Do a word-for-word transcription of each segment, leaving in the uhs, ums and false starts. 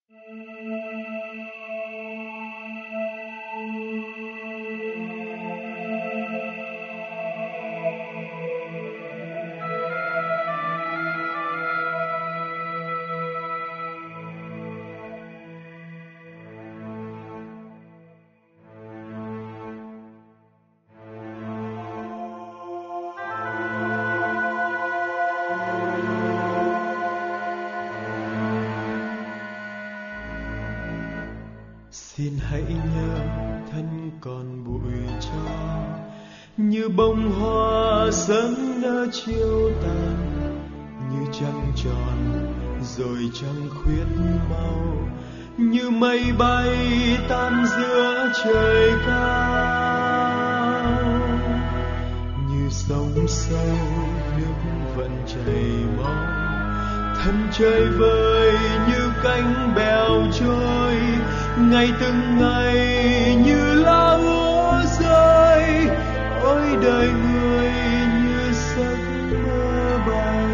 Xin hãy nhớ thân còn bụi tro, như bông hoa sớm nở chiều tàn, như trăng tròn rồi trăng khuyết màu, như mây bay tan giữa trời cao, như sông sâu nước vẫn chảy mau, thân chơi vơi như cánh bèo trôi, ngày từng ngày như lá úa rơi. Ôi đời người như giấc mơ bay.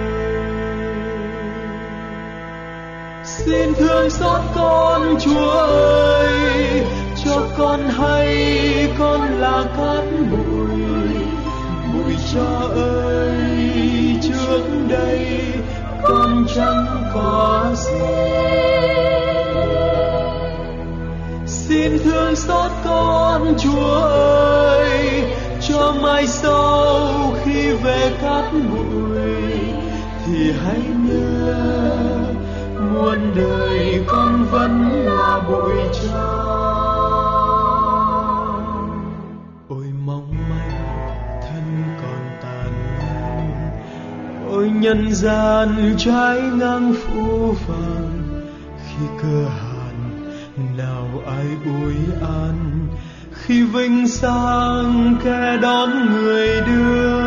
Xin thương xót con Chúa ơi, cho con hay con là cát bụi, bụi tro ơi, trước đây con chẳng có gì. Xin thương xót con Chúa ơi, cho mai sau khi về cát bụi thì hãy nhớ muôn đời con vẫn là bụi tro. Ôi mong manh thân còn tàn ngang, ôi nhân gian trái ngang phũ phàng, khi cơ hàn nào ai ủi an, khi vinh sang kẻ đón người đưa.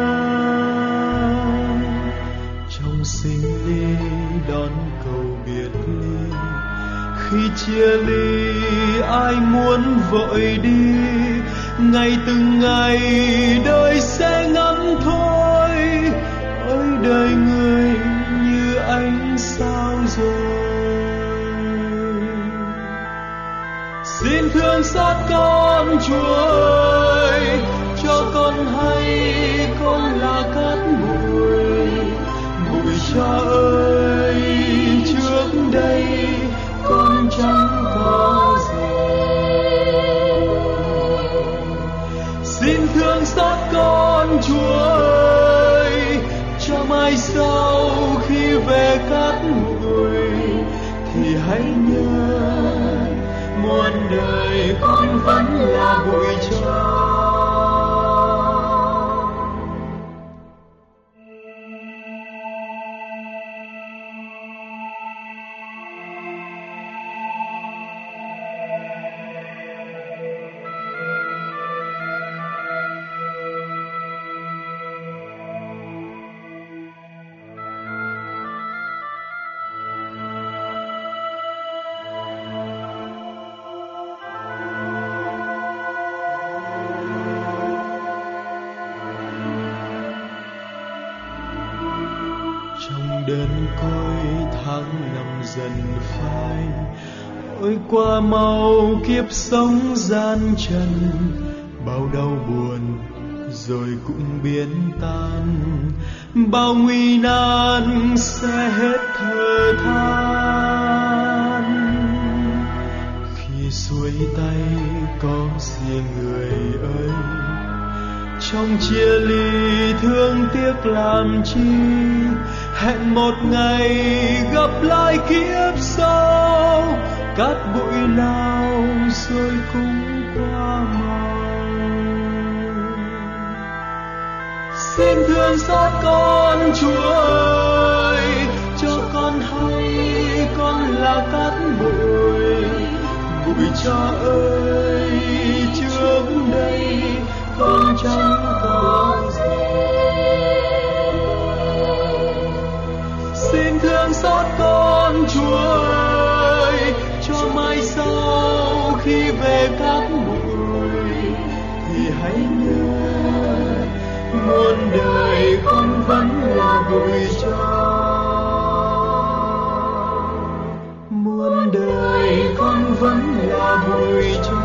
Trong sinh ly đón cầu biệt ly, khi chia ly ai muốn vội đi, ngày từng ngày đời sẽ ngắn thôi. Ôi đời người như ánh sao rồi. Xin thương xót con Chúa ơi, cho con hay con là cát bụi, bụi tro ơi, trước đây con chẳng có gì. Xin thương xót con Chúa ơi, cho mai sau khi về cát bụi thì hãy nhớ muôn đời con vẫn là bụi tro. Đơn côi tháng năm dần phai, ôi qua mau kiếp sống gian trần, bao đau buồn rồi cũng biến tan, bao nguy nan sẽ hết thở than. Khi xuôi tay có gì người ơi, trong chia ly thương tiếc làm chi, hẹn một ngày gặp lại kiếp sau, cát bụi nào rồi cũng qua màu. Xin thương xót con Chúa ơi, cho con hay con là cát bụi, bụi tro ơi, trước đây con chẳng có gì. Xin thương xót con Chúa ơi, cho mai sau khi về cát bụi thì hãy nhớ muôn đời con vẫn là bụi tro. Muôn đời vẫn là bụi cho